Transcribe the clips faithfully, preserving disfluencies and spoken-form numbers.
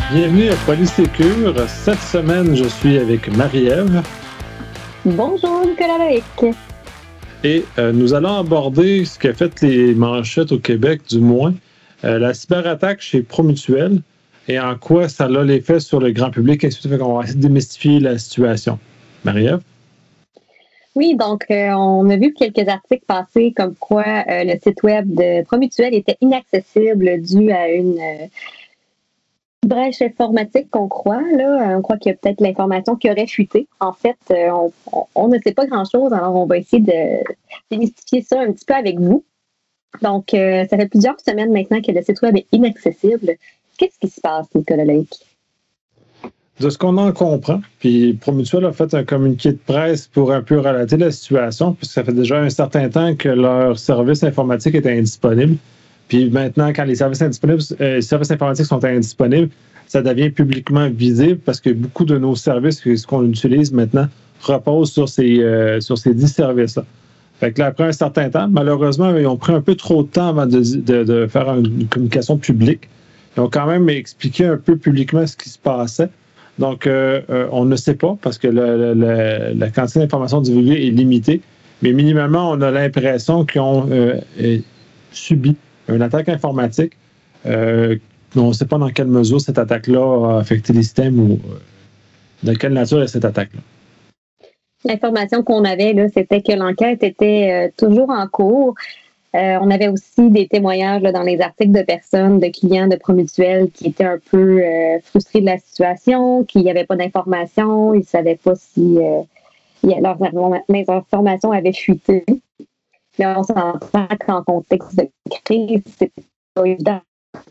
Bienvenue à Polysécure. Cette semaine, je suis avec Marie-Ève. Bonjour, Nicolas Loïc. Et euh, nous allons aborder ce qui a fait les manchettes au Québec, du moins, euh, la cyberattaque chez Promutuel et en quoi ça a l'effet sur le grand public. Et fait qu'on va essayer de démystifier la situation. Marie-Ève? Oui, donc euh, on a vu quelques articles passer comme quoi euh, le site web de Promutuel était inaccessible dû à une euh, brèche informatique qu'on croit. Là. On croit qu'il y a peut-être l'information qui aurait fuité. En fait, euh, on, on, on ne sait pas grand-chose, alors on va essayer de démystifier ça un petit peu avec vous. Donc, euh, ça fait plusieurs semaines maintenant que le site web est inaccessible. Qu'est-ce qui se passe, Nicolas Loïc? De ce qu'on en comprend, puis Promutuel a fait un communiqué de presse pour un peu relater la situation, puisque ça fait déjà un certain temps que leur service informatique est indisponible. Puis maintenant, quand les services indisponibles, euh, services informatiques sont indisponibles, ça devient publiquement visible parce que beaucoup de nos services, ce qu'on utilise maintenant, reposent sur ces, euh, sur ces dix services-là. Fait que là, après un certain temps, malheureusement, ils ont pris un peu trop de temps avant de, de, de faire une communication publique. Ils ont quand même expliqué un peu publiquement ce qui se passait. Donc, euh, euh, on ne sait pas parce que le, le, la quantité d'informations divulguées est limitée, mais minimalement, on a l'impression qu'ils ont euh, subi une attaque informatique. Euh, on ne sait pas dans quelle mesure cette attaque-là a affecté les systèmes ou euh, de quelle nature est cette attaque-là. L'information qu'on avait, là, c'était que l'enquête était euh, toujours en cours. Euh, on avait aussi des témoignages là, dans les articles de personnes, de clients de Promutuel qui étaient un peu euh, frustrés de la situation, qu'il n'y avait pas d'informations, ils ne savaient pas si euh, leurs informations avaient fuité. Là, on s'entend qu'en contexte de crise, c'est pas évident.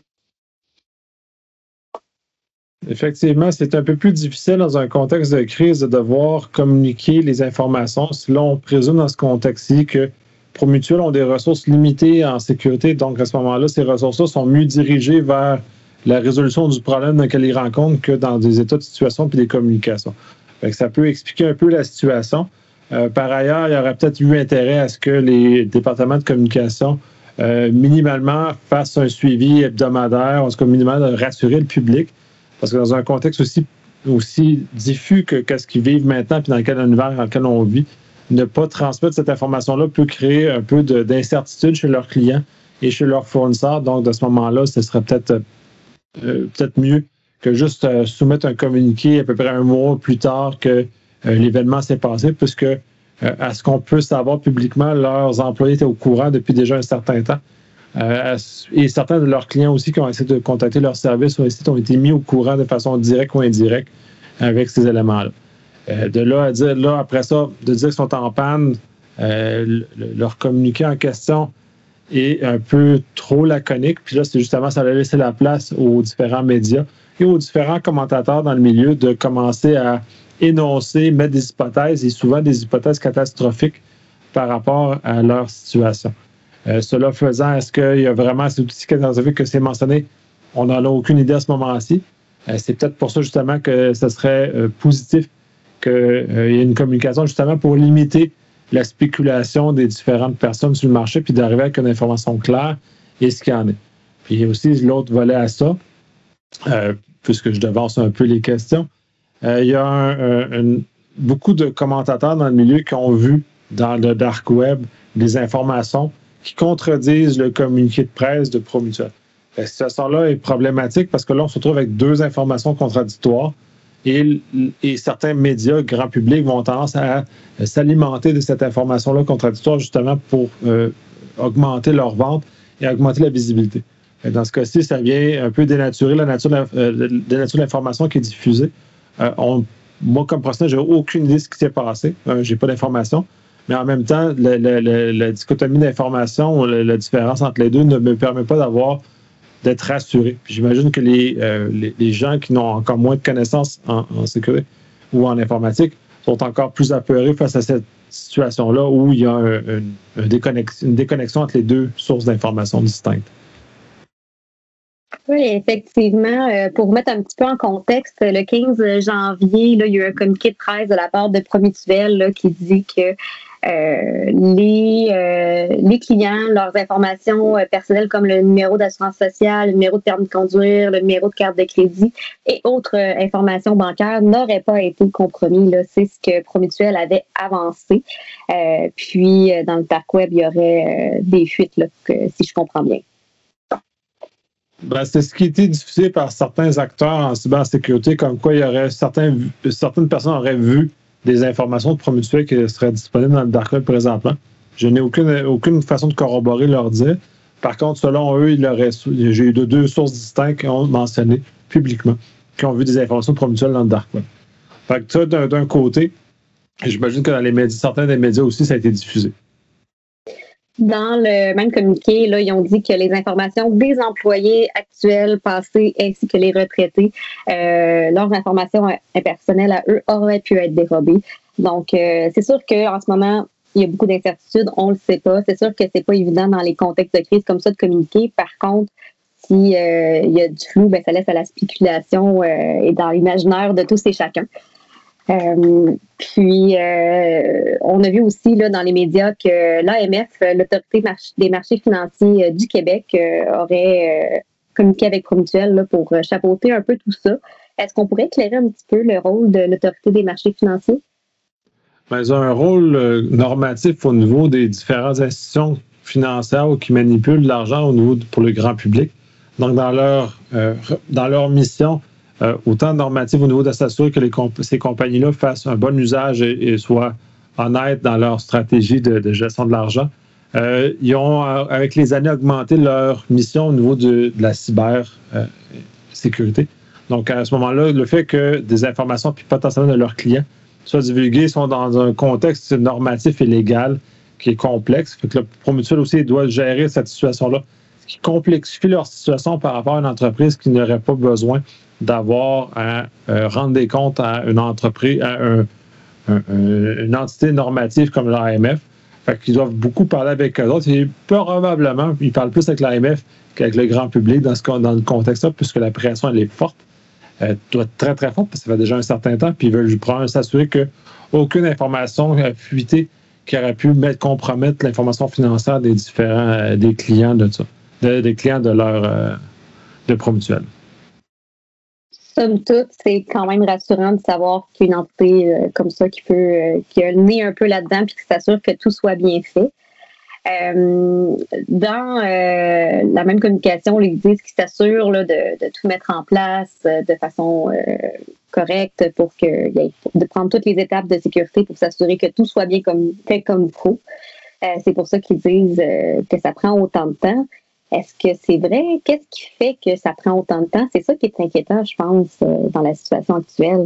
Effectivement, c'est un peu plus difficile dans un contexte de crise de devoir communiquer les informations. Là, on présume dans ce contexte-ci que Promutuel ont des ressources limitées en sécurité. Donc, à ce moment-là, ces ressources-là sont mieux dirigées vers la résolution du problème dans lequel ils rencontrent que dans des états de situation puis des communications. Fait que ça peut expliquer un peu la situation. Euh, par ailleurs, il y aurait peut-être eu intérêt à ce que les départements de communication euh, minimalement fassent un suivi hebdomadaire, en tout cas minimalement de rassurer le public, parce que dans un contexte aussi, aussi diffus que qu'est-ce qu'ils vivent maintenant puis dans quel univers dans lequel on vit, ne pas transmettre cette information-là peut créer un peu de, d'incertitude chez leurs clients et chez leurs fournisseurs. Donc, de ce moment-là, ce serait peut-être, euh, peut-être mieux que juste euh, soumettre un communiqué à peu près un mois plus tard que euh, l'événement s'est passé, puisque euh, à ce qu'on peut savoir publiquement, leurs employés étaient au courant depuis déjà un certain temps. Euh, et certains de leurs clients aussi qui ont essayé de contacter leur service ou site ont été mis au courant de façon directe ou indirecte avec ces éléments-là. Euh, de là à dire, là, après ça, de dire qu'ils sont en panne, euh, le, leur communiqué en question est un peu trop laconique. Puis là, c'est justement, ça a laissé la place aux différents médias et aux différents commentateurs dans le milieu de commencer à énoncer, mettre des hypothèses et souvent des hypothèses catastrophiques par rapport à leur situation. Euh, cela faisant, est-ce qu'il y a vraiment cet outil catastrophique que c'est mentionné? On n'en a aucune idée à ce moment-ci. Euh, c'est peut-être pour ça justement que ce serait euh, positif qu'il euh, y ait une communication justement pour limiter la spéculation des différentes personnes sur le marché puis d'arriver avec une information claire et ce qu'il y en est. Puis il y a aussi l'autre volet à ça, euh, puisque je devance un peu les questions. Euh, il y a un, un, un, beaucoup de commentateurs dans le milieu qui ont vu dans le dark web des informations qui contredisent le communiqué de presse de Promutuel. La situation-là est problématique parce que là, on se retrouve avec deux informations contradictoires et, et certains médias, grand public, vont tendance à s'alimenter de cette information-là contradictoire justement pour euh, augmenter leur vente et augmenter la visibilité. Et dans ce cas-ci, ça vient un peu dénaturer la nature de, euh, dénaturer l'information qui est diffusée. Euh, on, moi, comme professionnel, je n'ai aucune idée de ce qui s'est passé. Euh, je n'ai pas d'informations. Mais en même temps, la, la, la, la dichotomie d'informations, la, la différence entre les deux ne me permet pas d'avoir d'être rassuré. Puis j'imagine que les, euh, les, les gens qui n'ont encore moins de connaissances en, en sécurité ou en informatique sont encore plus apeurés face à cette situation-là où il y a un, un, un déconnexion, une déconnexion entre les deux sources d'informations distinctes. Oui, effectivement. Euh, pour mettre un petit peu en contexte, le quinze janvier, là, il y a eu un communiqué de presse de la part de Promutuel là, qui dit que euh, les, euh, les clients, leurs informations euh, personnelles comme le numéro d'assurance sociale, le numéro de permis de conduire, le numéro de carte de crédit et autres euh, informations bancaires n'auraient pas été compromis. Là. C'est ce que Promutuel avait avancé. Euh, puis, euh, dans le dark web, il y aurait euh, des fuites, là, que, si je comprends bien. Ben, c'est ce qui a été diffusé par certains acteurs en cybersécurité, comme quoi il y aurait certains, certaines personnes auraient vu des informations de Promutuel qui seraient disponibles dans le dark web présentement. Je n'ai aucune, aucune façon de corroborer leur dire. Par contre, selon eux, il aurait, j'ai eu deux sources distinctes qui ont mentionné publiquement, qui ont vu des informations de Promutuel dans le dark web. Fait que ça, d'un, d'un côté, j'imagine que dans les médias, certains des médias aussi, ça a été diffusé. Dans le même communiqué, là, ils ont dit que les informations des employés actuels, passés, ainsi que les retraités, euh, leurs informations personnelles à eux auraient pu être dérobées. Donc, euh, c'est sûr qu'en ce moment, il y a beaucoup d'incertitudes, on ne le sait pas. C'est sûr que c'est pas évident dans les contextes de crise comme ça de communiquer. Par contre, si euh, il y a du flou, ben, ça laisse à la spéculation euh, et dans l'imaginaire de tous et chacun. Euh, puis, euh, on a vu aussi là, dans les médias que l'A M F, l'Autorité march- des marchés financiers euh, du Québec, euh, aurait euh, communiqué avec Promutuel là, pour euh, chapeauter un peu tout ça. Est-ce qu'on pourrait éclairer un petit peu le rôle de l'Autorité des marchés financiers? Ben, ils ont un rôle euh, normatif au niveau des différentes institutions financières qui manipulent l'argent au niveau de, pour le grand public. Donc, dans leur, euh, dans leur mission, Euh, autant normatif au niveau de s'assurer que les comp- ces compagnies-là fassent un bon usage et, et soient honnêtes dans leur stratégie de, de gestion de l'argent. Euh, ils ont, euh, avec les années, augmenté leur mission au niveau de, de la cybersécurité. Euh, Donc, à ce moment-là, le fait que des informations puis potentiellement de leurs clients soient divulguées sont dans un contexte normatif et légal qui est complexe. Fait que le Promutuel aussi doit gérer cette situation-là, ce qui complexifie leur situation par rapport à une entreprise qui n'aurait pas besoin d'avoir à euh, rendre des comptes à une entreprise, à un, un, un, une entité normative comme l'A M F. Fait qu'ils doivent beaucoup parler avec eux autres. Et probablement, ils parlent plus avec l'A M F qu'avec le grand public dans, ce, dans le contexte-là, puisque la pression, elle est forte. Elle doit être très, très forte, parce que ça fait déjà un certain temps. Puis ils veulent probablement s'assurer qu'aucune information a fuité qui aurait pu mettre, compromettre l'information financière des différents euh, des clients de ça, de, des clients de leur euh, de Promutuel. Somme toute, c'est quand même rassurant de savoir qu'il y a une entité euh, comme ça qui peut euh, qui a le nez un peu là-dedans puis qui s'assure que tout soit bien fait. Euh, dans euh, la même communication, ils disent qu'ils s'assurent là, de, de tout mettre en place euh, de façon euh, correcte pour que y ait, de prendre toutes les étapes de sécurité pour s'assurer que tout soit bien comme fait comme il faut. Euh, c'est pour ça qu'ils disent euh, que ça prend autant de temps. Est-ce que c'est vrai? Qu'est-ce qui fait que ça prend autant de temps? C'est ça qui est inquiétant, je pense, euh, dans la situation actuelle.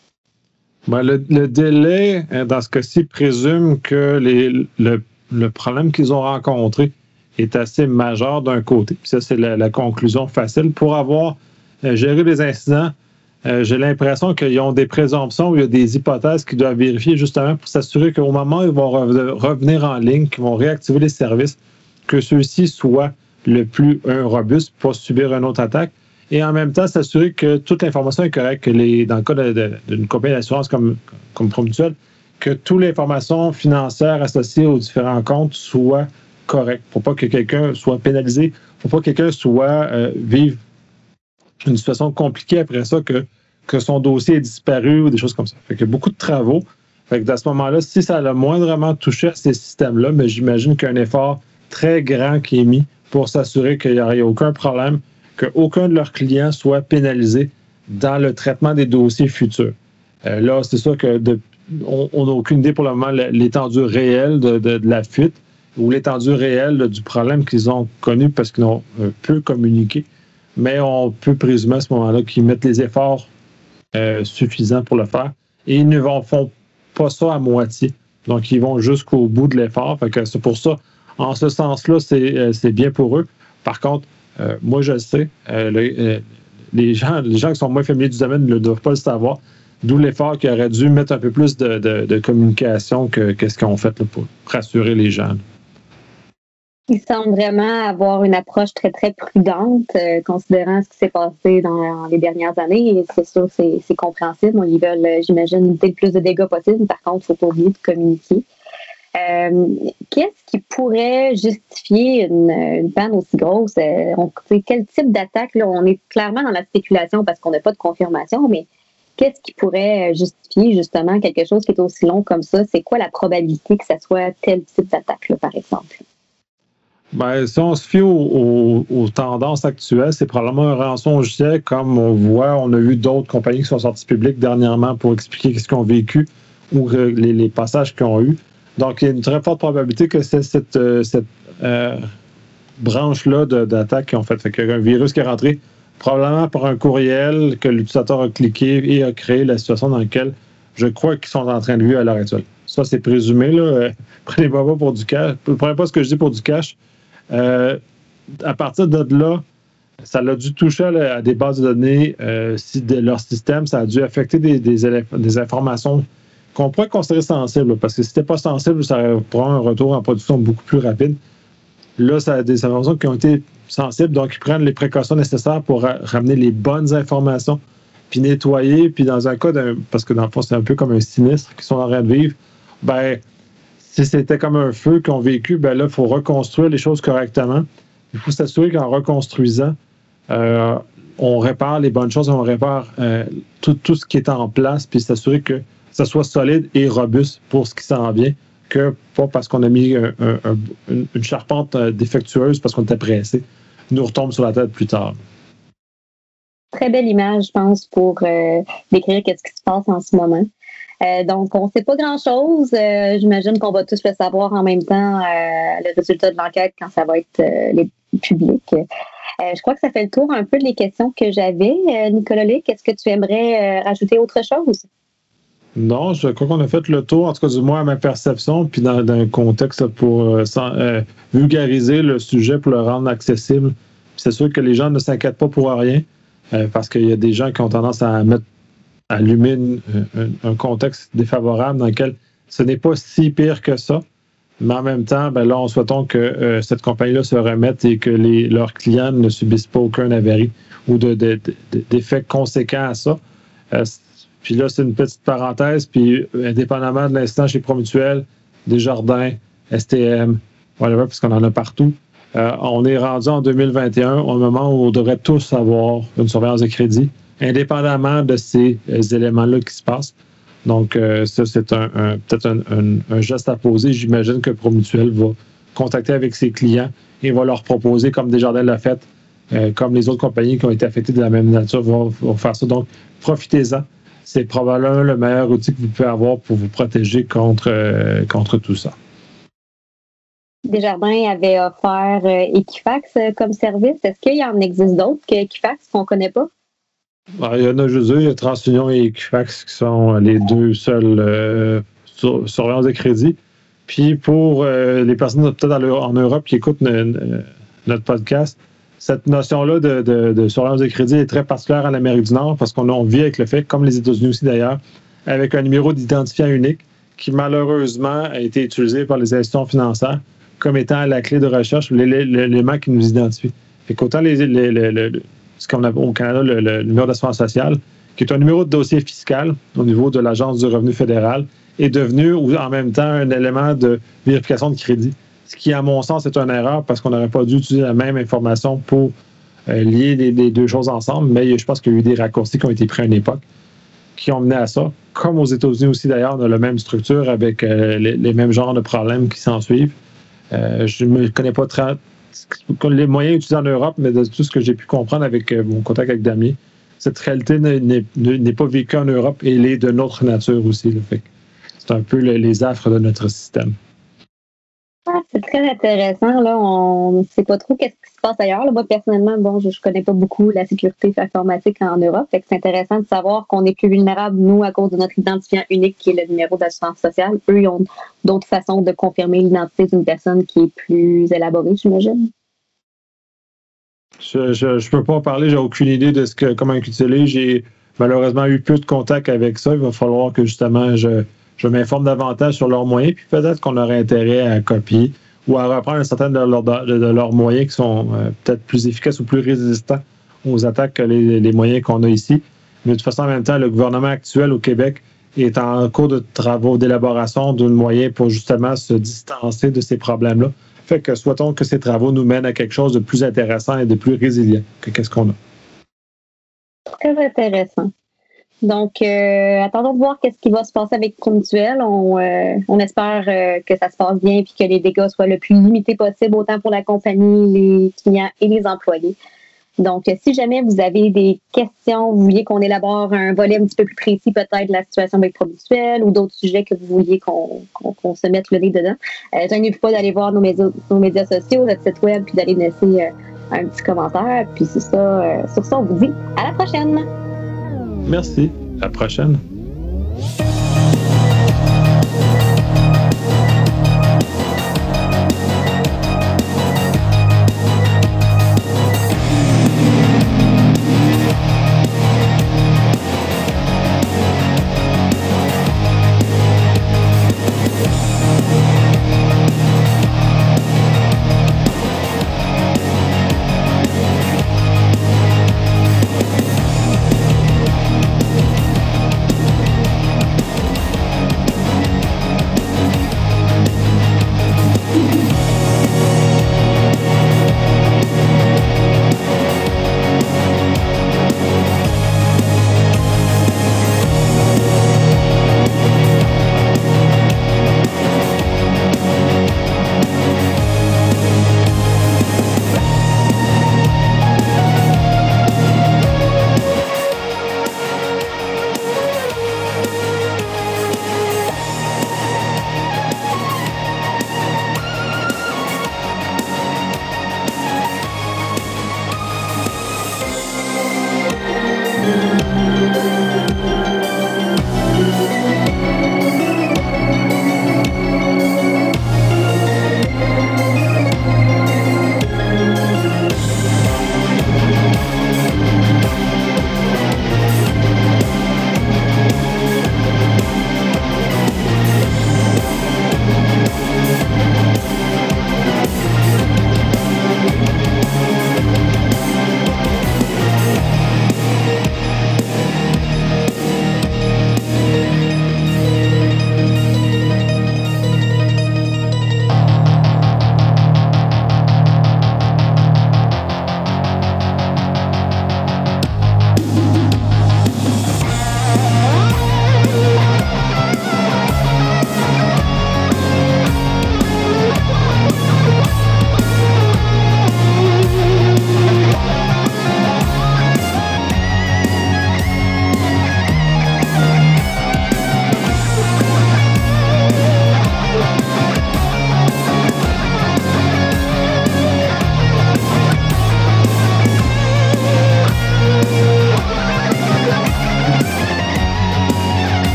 Ben, le, le délai, dans ce cas-ci, présume que les, le, le problème qu'ils ont rencontré est assez majeur d'un côté. Puis ça, c'est la, la conclusion facile. Pour avoir euh, géré les incidents, euh, j'ai l'impression qu'ils ont des présomptions, il y a des hypothèses qu'ils doivent vérifier justement pour s'assurer qu'au moment où ils vont re- revenir en ligne, qu'ils vont réactiver les services, que ceux-ci soient le plus un, robuste pour subir une autre attaque. Et en même temps, s'assurer que toute l'information est correcte, que les, dans le cas de, de, d'une compagnie d'assurance comme, comme Promutuel, que toute l'information financière associée aux différents comptes soit correcte, pour pas que quelqu'un soit pénalisé, pour pas que quelqu'un soit euh, vive une situation compliquée après ça, que, que son dossier est disparu ou des choses comme ça. Fait qu'il y a beaucoup de travaux. Fait que à ce moment-là, si ça a moindrement touché à ces systèmes-là, mais j'imagine qu'il y a un effort très grand qui est mis pour s'assurer qu'il n'y aurait aucun problème, qu'aucun de leurs clients soit pénalisé dans le traitement des dossiers futurs. Euh, là, c'est sûr que de, on n'a aucune idée pour le moment l'étendue réelle de, de, de la fuite ou l'étendue réelle là, du problème qu'ils ont connu parce qu'ils ont euh, peu communiqué. Mais on peut présumer à ce moment-là qu'ils mettent les efforts euh, suffisants pour le faire. Et ils ne vont, font pas ça à moitié. Donc, ils vont jusqu'au bout de l'effort. Fait que c'est pour ça, en ce sens-là, c'est, euh, c'est bien pour eux. Par contre, Euh, moi, je le sais, euh, le, euh, les, gens, les gens qui sont moins familiers du domaine ne doivent pas le savoir, d'où l'effort qu'ils auraient dû mettre un peu plus de, de, de communication que, que ce qu'ils ont fait là, pour rassurer les gens. Ils semblent vraiment avoir une approche très, très prudente, euh, considérant ce qui s'est passé dans, dans les dernières années. Et c'est sûr, c'est, c'est compréhensible. Ils veulent, j'imagine, éviter le plus de dégâts possible. Par contre, il ne faut pas oublier de communiquer. Euh, qu'est-ce qui pourrait justifier une, une panne aussi grosse? Euh, on, quel type d'attaque? Là, on est clairement dans la spéculation parce qu'on n'a pas de confirmation, mais qu'est-ce qui pourrait justifier justement quelque chose qui est aussi long comme ça? C'est quoi la probabilité que ça soit tel type d'attaque, là, par exemple? Ben, si on se fie aux, aux, aux tendances actuelles, c'est probablement un rançongiciel comme on voit, on a vu d'autres compagnies qui sont sorties publiques dernièrement pour expliquer ce qu'ils ont vécu ou les, les passages qu'ils ont eus. Donc, il y a une très forte probabilité que c'est cette, euh, cette euh, branche-là de, d'attaque qu'ils ont fait. Fait qu'il y a un virus qui est rentré probablement par un courriel que l'utilisateur a cliqué et a créé la situation dans laquelle je crois qu'ils sont en train de vivre à l'heure actuelle. Ça, c'est présumé. Là. Euh, prenez-moi pas pour du cash. Prenez pas ce que je dis pour du cash. Euh, à partir de là, ça a dû toucher à, à des bases de données euh, si de leur système, ça a dû affecter des, des, des informations qu'on pourrait considérer sensibles, parce que si c'était pas sensible, ça prend un retour en production beaucoup plus rapide. Là, ça a des informations qui ont été sensibles, donc ils prennent les précautions nécessaires pour ra- ramener les bonnes informations, puis nettoyer, puis dans un cas d'un, parce que dans le fond, c'est un peu comme un sinistre qu'ils sont en train de vivre, ben si c'était comme un feu qu'ils ont vécu, ben là, il faut reconstruire les choses correctement. Il faut s'assurer qu'en reconstruisant, euh, on répare les bonnes choses, on répare euh, tout, tout ce qui est en place, puis s'assurer que ça soit solide et robuste pour ce qui s'en vient, que pas parce qu'on a mis un, un, un, une charpente défectueuse parce qu'on était pressé, nous retombe sur la tête plus tard. Très belle image, je pense, pour euh, décrire qu'est-ce qui se passe en ce moment. Euh, donc, on ne sait pas grand-chose. Euh, j'imagine qu'on va tous le savoir en même temps, euh, le résultat de l'enquête, quand ça va être euh, les, public. Euh, je crois que ça fait le tour un peu des questions que j'avais. Euh, Nicolas Luc, est-ce que tu aimerais euh, rajouter autre chose? Non, je crois qu'on a fait le tour, en tout cas du moins à ma perception, puis dans, dans un contexte pour euh, sans, euh, vulgariser le sujet, pour le rendre accessible. Puis c'est sûr que les gens ne s'inquiètent pas pour rien, euh, parce qu'il y a des gens qui ont tendance à mettre allumer une, un, un contexte défavorable dans lequel ce n'est pas si pire que ça, mais en même temps, ben là, on souhaitons que euh, cette compagnie-là se remette et que les, leurs clients ne subissent pas aucun avarie ou de, de, de, d'effets conséquents à ça. Euh, puis là, c'est une petite parenthèse, puis indépendamment de l'incident chez Promutuel, Desjardins, S T M, whatever, puisqu'on en a partout, euh, on est rendu en deux mille vingt et un au moment où on devrait tous avoir une surveillance de crédit, indépendamment de ces euh, éléments-là qui se passent. Donc, euh, ça, c'est un, un, peut-être un, un, un geste à poser. J'imagine que Promutuel va contacter avec ses clients et va leur proposer, comme Desjardins l'a fait, euh, comme les autres compagnies qui ont été affectées de la même nature vont, vont faire ça. Donc, profitez-en. C'est probablement le meilleur outil que vous pouvez avoir pour vous protéger contre, euh, contre tout ça. Desjardins avait offert euh, Equifax euh, comme service. Est-ce qu'il y en existe d'autres qu'Equifax qu'on ne connaît pas? Alors, il y en a juste deux. Il y a TransUnion et Equifax qui sont les deux seuls euh, sur, surveillance de crédit. Puis pour euh, les personnes peut-être en Europe qui écoutent ne, notre podcast, cette notion-là de, de, de surveillance de crédit est très particulière en Amérique du Nord parce qu'on on vit avec le fait, comme les États-Unis aussi d'ailleurs, avec un numéro d'identifiant unique qui malheureusement a été utilisé par les institutions financières comme étant la clé de recherche, l'élément qui nous identifie. Fait qu'autant les, les, les, les, ce qu'on a au Canada, le, le numéro d'assurance sociale, qui est un numéro de dossier fiscal au niveau de l'Agence du revenu fédéral, est devenu en même temps un élément de vérification de crédit. Ce qui, à mon sens, est une erreur parce qu'on n'aurait pas dû utiliser la même information pour euh, lier les, les deux choses ensemble, mais je pense qu'il y a eu des raccourcis qui ont été pris à une époque qui ont mené à ça. Comme aux États-Unis aussi, d'ailleurs, on a la même structure avec euh, les, les mêmes genres de problèmes qui s'en suivent. Euh, je ne connais pas très, les moyens utilisés en Europe, mais de tout ce que j'ai pu comprendre avec euh, mon contact avec Damien, cette réalité n'est, n'est, n'est pas vécue en Europe et elle est de notre nature aussi. Là. Fait que c'est un peu le, les affres de notre système. Ah, c'est très intéressant. Là. On ne sait pas trop qu'est-ce qui se passe ailleurs. Là. Moi, personnellement, bon, je ne connais pas beaucoup la sécurité informatique en Europe. Fait que c'est intéressant de savoir qu'on est plus vulnérable, nous, à cause de notre identifiant unique qui est le numéro d'assurance sociale. Eux, ils ont d'autres façons de confirmer l'identité d'une personne qui est plus élaborée, j'imagine. Je ne peux pas en parler. J'ai aucune idée de ce que, comment ils l'utilisent. J'ai malheureusement eu peu de contact avec ça. Il va falloir que, justement, je... je m'informe davantage sur leurs moyens, puis peut-être qu'on aurait intérêt à copier ou à reprendre un certain de, leur, de, de leurs moyens qui sont euh, peut-être plus efficaces ou plus résistants aux attaques que les, les moyens qu'on a ici. Mais de toute façon, en même temps, le gouvernement actuel au Québec est en cours de travaux d'élaboration d'un moyen pour justement se distancer de ces problèmes-là. Fait que souhaitons que ces travaux nous mènent à quelque chose de plus intéressant et de plus résilient que qu'est-ce qu'on a. Très intéressant. Donc, euh, attendons de voir qu'est-ce qui va se passer avec Promutuel. On, euh, on espère euh, que ça se passe bien et que les dégâts soient le plus limités possible, autant pour la compagnie, les clients et les employés. Donc, si jamais vous avez des questions, vous vouliez qu'on élabore un volet un petit peu plus précis peut-être de la situation avec Promutuel ou d'autres sujets que vous vouliez qu'on, qu'on, qu'on se mette le nez dedans, euh, gênez-vous pas d'aller voir nos médias, nos médias sociaux, notre site web, puis d'aller laisser euh, un petit commentaire. Puis c'est ça, euh, sur ça, on vous dit à la prochaine! Merci. À la prochaine.